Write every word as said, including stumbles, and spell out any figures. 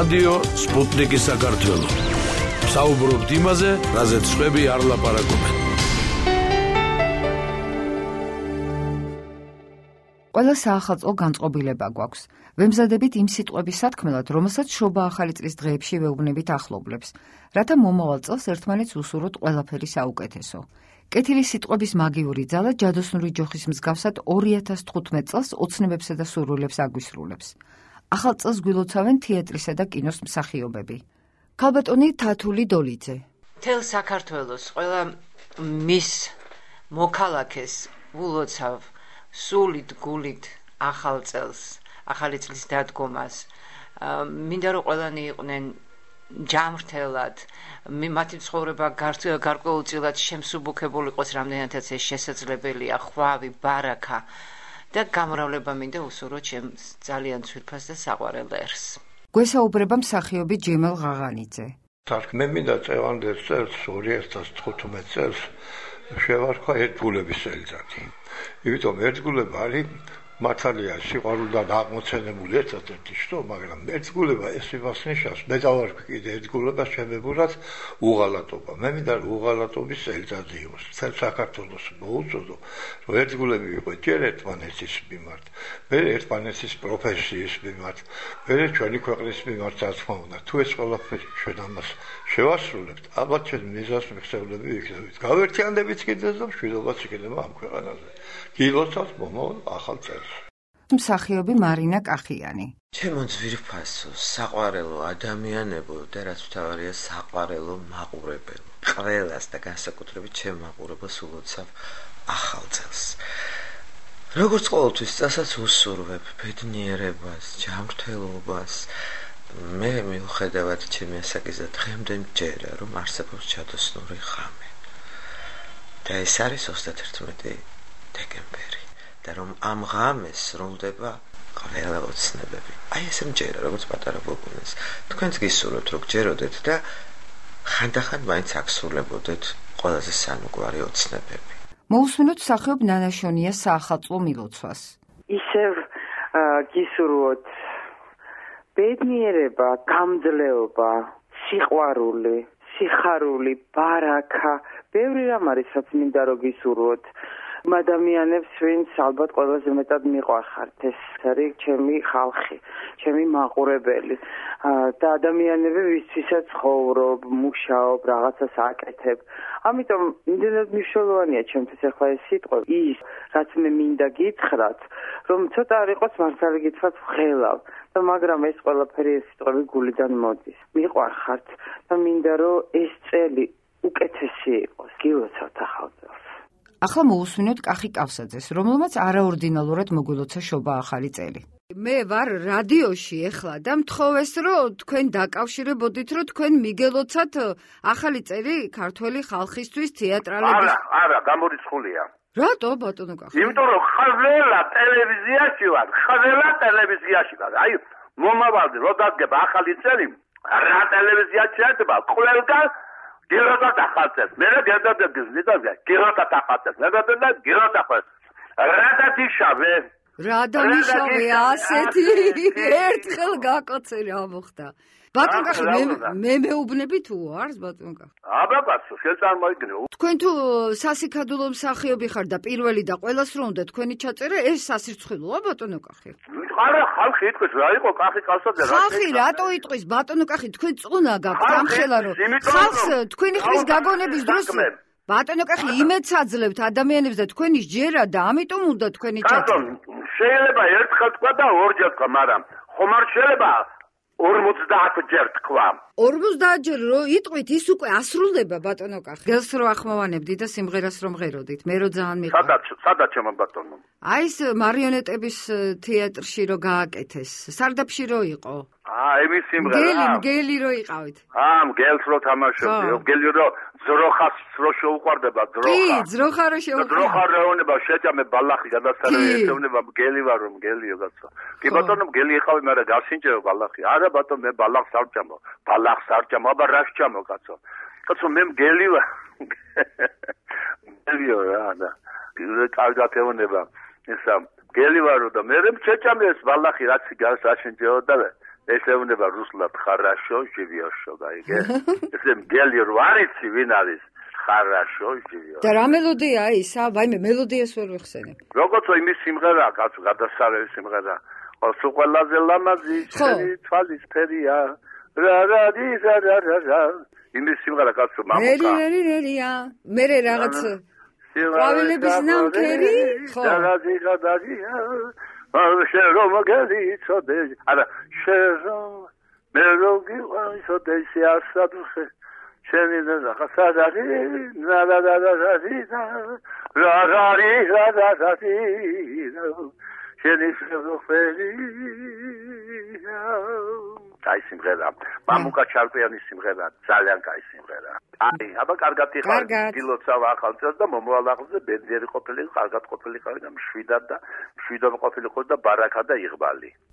რადიო სპუტნიკი საქართველო. საუბრობთ იმაზე, რაზეც სხვები არ ლაპარაკობენ. ყველა საახალწლო განწყობილება გვაქვს. ვემზადებით იმ სიტყვების სათქმელად, რომელსაც შობა ახალი წლის დღეებში ვეუბნებით ახლობლებს, რათა მომავალ წელს ერთმანეთს უსურვოთ ყველაფერი საუკეთესო. კეთილი სიტყვების მაგიური ძალა ჯადოსნური ჯოხის მსგავსად ორი ათას თხუთმეტ წელს ოცნებებსა და სურვილებს აგვისრულებს. ახალ წელს გვილოცავენ თეატრისა და კინოს მსახიობები. ქალბატონი თათული დოლიძე. მთელ საქართველოს ყველა მის მოქალაქეს ვილოცავ სულით გულით ახალ წელს, ახალი წლის დადგომას. მინდა რომ ყველანი იყვნენ ჯამრთელად, მათი ცხოვრება გარკვეულწილად შემსუბუქებული იყოს, რამდენადაც ეს შესაძლებელია, ხვავი, ბარაქა და გამრავლება მინდა უსურვოთ ჩემს ძალიან ცვირფას და საყვარელ ერს. გვესაუბრება მსახიობი ჯემალ ღაღანიძე. მე მინდა წევანდელ წელს ორი ათას თხუთმეტ წელს შევარქვა ერთგულების წელიწადი. იმიტომ ერთგულება არის მართალია სიყვარულიდან აღმოცენებული ერთადერთი შტო, მაგრამ ერთგულება ეს იმას ნიშნავს, მე დავარქვი კიდე ერთგულებას შემებურად უღალატობა. მე მინდა რომ უღალატობის წელიწადი იყოს. მთელ საქართველოს მოუწოდო, რომ ერთგულები იყო ჯერ ერთმანეთის მიმართ, მე ერთმანეთის პროფესიის მიმართ, მე ჩვენი ქვეყნის მიმართ, რა თქმა უნდა. თუ ეს ყველაფერი ჩვენ ამას შევასრულებთ, ალბათ ჩვენ მიზანს მიღწევლები ვიქნებით. გავერთიანდებით კიდეც და მშვიდობაც იქნება ამ ქვეყანაზე. გილოცავთ მომავალ ახალ წელს. მსახიობი მარინა კახიანი. ჩემო ძვირფასო, საყვარელო ადამიანებო და რაც მთავარია საყვარელო მაყურებელო. ყველას და განსაკუთრებით ჩემ მაყურებელს ულოცავ ახალ წელს. როგორც ყოველთვის წასაც უსურვებ ბედნიერებას, ჯანმრთელობას. მე მიუხედავად ჩემი ასაკისა დღემდე მჯერა, რომ არსებობს ჯადოსნური ღამე. და ეს არის ოცდაათი დეკემბერი. და რომ ამ ღამეს სრულდება ყველა ოცნებები. აი ესე მჯერა, როგორც პატარა ბობუნას. თქვენც გისურვებთ, რომ გჯეროდეთ და ხანდახან მაინც აღსრულებოდეთ ყველაზე სანუკვარი ოცნებები. მოусმინოთ მსახიობ ნანაშონიას საახალწლო მილოცვას. ისევ გისურვოთ ბედნიერება, გამძლეობა, სიყვარული, სიხარული, ბარაქა, ბევრი რამ არის, რაც მინდა რომ გისურვოთ. ადამიანებს, ვინც ალბათ ყველაზე მეტად მიყვარხართ, ეს არის ჩემი ხალხი, ჩემი მაყურებელი და ადამიანები, ვისთვისაც ცხოვრობ, მუშაობ, რაღაცას აკეთებ. ამიტომ იმდენად მნიშვნელოვანია ჩემთვის ახლა ეს სიტყვა, ის, რაც მე მინდა გითხრათ, რომ ცოტა არ იყოს მართალი გითხრათ ვღელავ და მაგრამ ეს ყველაფერი ეს სიტყვები გულიდან მოდის. მიყვარხართ და მინდა რომ ეს წელი უკეთესი იყოს. გილოცავთ ახალ წელს. ახლა მოусმინოთ კახი კავსაძეს, რომელმაც არაორდინალურად მოგულოცა შობა ახალი წელი. მე ვარ რადიოში ეხლა და მთხოვეს, რომ თქვენ დაკავშირებოდით, რომ თქვენ მიგელოცათ ახალი წელი ქართველი ხალხისთვის თეატრალების. არა, არა, გამორიცხულია. რატო ბატონო კახი? იმიტომ რომ ყველა ტელევიზიაში ვარ, ყველა ტელევიზიაში ვარ. აი, მომავალ რო დადგება ახალი წელი, რა ტელევიზიაში შედება, ყველგან გიროთად ახალწელს. მე გადადა გზნიდა, გიროთად ახალწელს. მე გადადა გიროთად ახალწელს. რა დადიშავე? რა დადიშავე ასეთი? ერთხელ გაკოცე რა მოხდა. ბატონ კახი, მე მე მეუბნები თუ არს ბატონ კახი? აბა ბაცო, შეწარმოიგნო. თქვენ თუ სასიკადულო მსახიობი ხარ და პირველი და ყველას რო უნდა თქვენი ჩაწერა, ეს სასირცხვილოა ბატონო კახი? არა, ხალხი იტყვის, რა იყო კახი კავსაძე რა? ხალხი რატო იტყვის ბატონო კახი, თქვენ წუნა გაქვთ ამ ხელა რომ ხალხს თქვენი ხმის გაგონების დროს ბატონო კახი იმედს აძლევთ ადამიანებს და თქვენი სჯერა და ამიტომ უნდა თქვენი ჩაწერა. შეიძლება ერთხელ თქვა და ორჯერ თქვა, მაგრამ ხომ არ შეიძლება ორმოცდაათ ჯერ თქვა. ორმოცდაათ ჯერ რო იტყვით, ის უკვე ასრულდება ბატონო კახი. გელს რო ახმოვანებდი და სიმღერას რომ ღეროდით, მე რო ძალიან მიყვარს. სადაც, სადაც ჩემო ბატონო. აი ეს მარიონეტების თეატრში რო გააკეთეს, სარდაფში რო იყო. აა, ემის სიმღერა. გელი, გელი რო იყავით. აა, გელს რო თამაშობდი, გელი რო ძროხას რო შეუყვარდება, ძროხა. კი, ძროხა რო შეუყვარდება. ძროხა რაონება შეჭამე ბალახი გადასარევი ეცევნება, გელი ვარ რომ გელიო გაცა. კი ბატონო, გელი იყავი, მაგრამ გასინჯეო ბალახი. არა ბატონო, მე ბალახს არ ვჭამო. ბალახს არ ვჭამო, აბა რა ვჭამო კაცო. კაცო, მე გელი ვარ. გელიო რა და. კარგად ეუბნება. ესა გელი ვარო და მე შეჭამე ეს ბალახი რაც გასაშინჯეო და ესეუნება რუსულად ხარაშო ჟივიოშო და იგე ესე მგელი რვარიცი ვინ არის ხარაშო ჟივიოშო და რა მელოდია ისა ვაიმე მელოდიას ვერ ვიხსენებ როგორც იმის სიმღერა კაცო გადასარევი სიმღერა ოსო ყველაზე ლამაზი შენი თვალის ფერია რა რა დი რა რა რა იმის სიმღერა კაცო მამუკა მერი მერი მერია მერე რაღაც ყვავილების ნამქერი ხო რა რა დი რა და დია შერო მაგალი ცოდე არა შერო მეროგი ვაისოდე შეასადუხე შენი და ხასადარი რა რა რა რა რა რა რა რა რა რა შენი შეხველი აი სიმღერა მამუკა ჩარკვიანის სიმღერა ძალიან კაი სიმღერა აი აბა კარგად იხარ დილოცავ ახალწელს და მომავალ ახლზე ბენძიერი ყოფილი კარგად ყოფილი ხარ და მშვიდად და მშვიდობ ყოფილიყო და ბარაკა და იღბალი